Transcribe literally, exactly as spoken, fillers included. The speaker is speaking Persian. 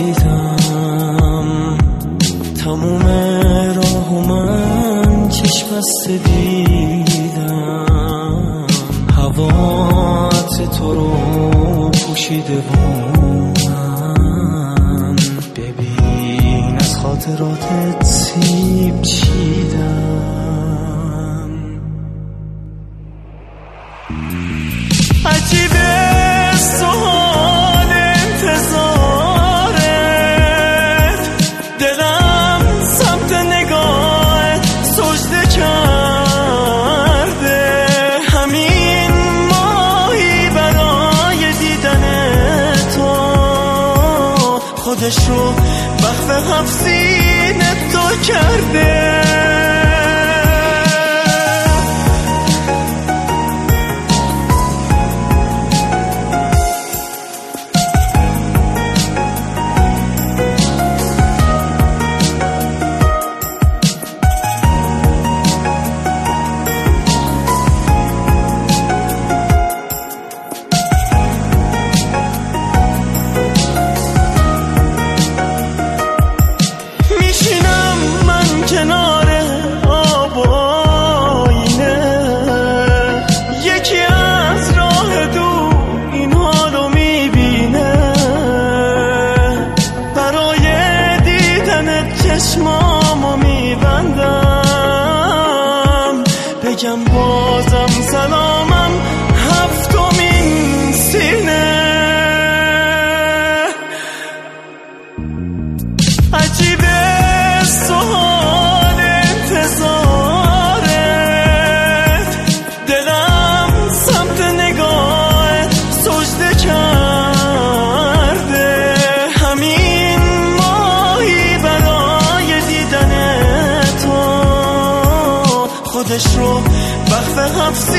دیدم تموم راهو من چشم بسته دیدم، هوات تو رو پوشیده بودم، ببین از خاطراتت سیب چیدم. عجیبه سوال انتظارت، دلم سمت نگاهت سجده کرده، همین ماهی برای دیدن تو خودشو وقف هفت سینه تو کرده. کنار آب و آینه یکی از راه دور این حالو میبینه، برای دیدن چشمامو میبندم، بگم بازم سلامم هفتمین سینه. عجیبه سوال انتظارت، دلم سمت نگاهت سجده کرده، همین ماهی برای دیدن تو خودش رو وقف هفت